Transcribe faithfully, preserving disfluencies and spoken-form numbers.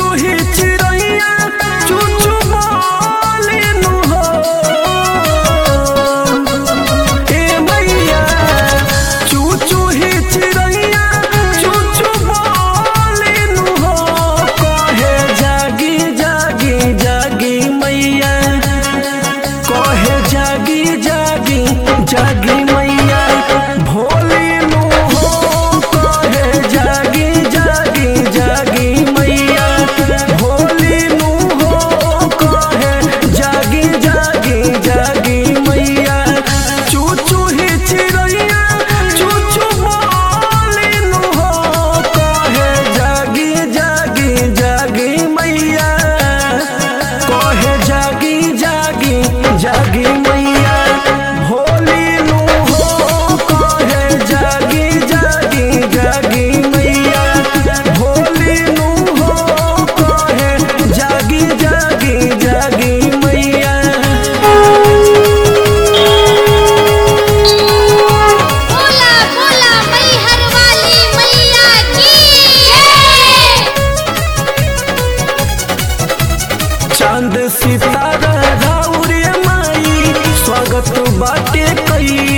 ही चिड़ैया चूचू बोलिनु हो ए मैया चूचू ही चिड़ैया चूचू बोलिनु हो कहे जागी जागी जागी मैया कहे जागी जागी जागी मैया भोलिनु हो कहे जागी जागी जागी मैया भोलिनु हो कहे जागी जागी जागी मैया चूचू ही चिड़ैया चूचू बोलिनु हो कहे जागी जागी जागी मैया कहे जागी जागी जागी मैया भोलिनु हो कहे जागी जागी जागी मैया भोलिनु हो कहे जागी जागी जागी मैया। बोला बोला मैहर वाली मैया की चांद सितारा राउर माई स्वागत बाटे कई